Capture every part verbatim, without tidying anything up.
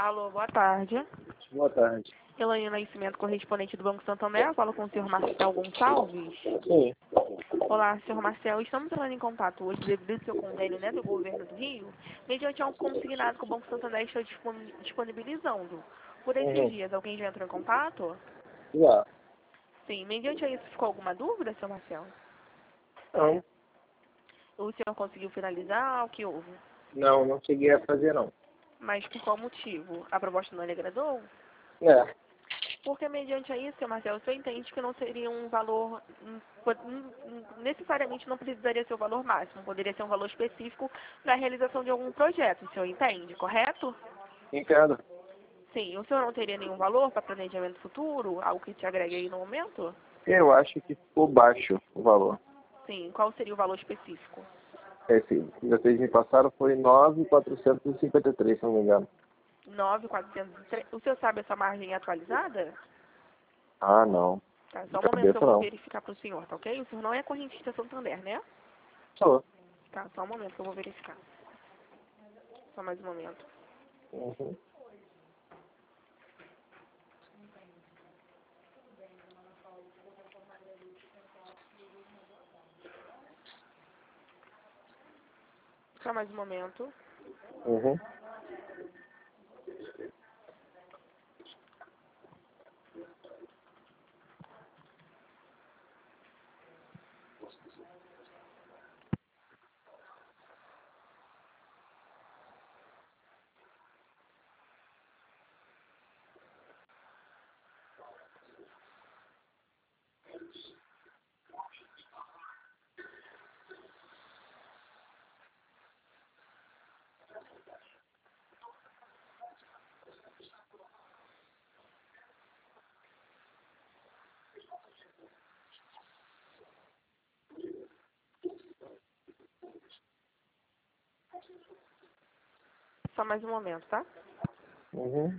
Alô, boa tarde. Boa tarde. Elaine Nascimento, correspondente do Banco Santander. Falo com o senhor Marcel Gonçalves. Sim. Olá, senhor Marcel. Estamos entrando em contato hoje devido ao seu convênio, né, do governo do Rio, mediante um consignado que o Banco Santander está dispon- disponibilizando. Por esses Uhum. dias, alguém já entrou em contato? Já. Sim. Mediante a isso, ficou alguma dúvida, senhor Marcel? Não. O senhor conseguiu finalizar? O que houve? Não, não cheguei a fazer não. Mas por qual motivo? A proposta não lhe agradou? É. Porque, mediante a isso, seu Marcelo, o senhor entende que não seria um valor, hum, po- hum, hum, necessariamente não precisaria ser o valor máximo, poderia ser um valor específico para a realização de algum projeto, o senhor entende, correto? Entendo. Sim, o senhor não teria nenhum valor para planejamento futuro, algo que te agregue aí no momento? Eu acho que ficou baixo o valor. Sim, qual seria o valor específico? Esse que vocês me passaram foi nove mil quatrocentos e cinquenta e três, se não me engano. nove mil quatrocentos e três. O senhor sabe essa margem atualizada? Ah, não. Tá, De só um momento que eu cabeça vou não. verificar para o senhor, tá ok? O senhor não é correntista Santander, né? Só. Tá, só um momento que eu vou verificar. Só mais um momento. Uhum. Só mais um momento. Uhum. Só mais um momento, tá? Uhum.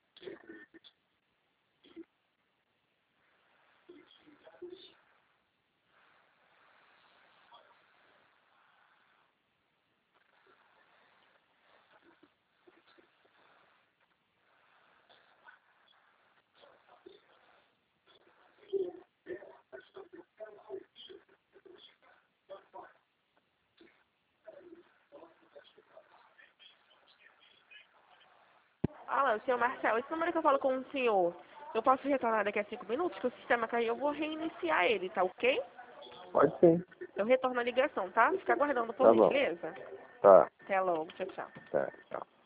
Alô, senhor Marcelo, esse número que eu falo com o senhor, eu posso retornar daqui a cinco minutos, que o sistema caiu, eu vou reiniciar ele, tá ok? Pode sim. Eu retorno a ligação, tá? Fica aguardando, por Tá bom. gentileza. Tá. Até logo, tchau, tchau. Tá. Tchau.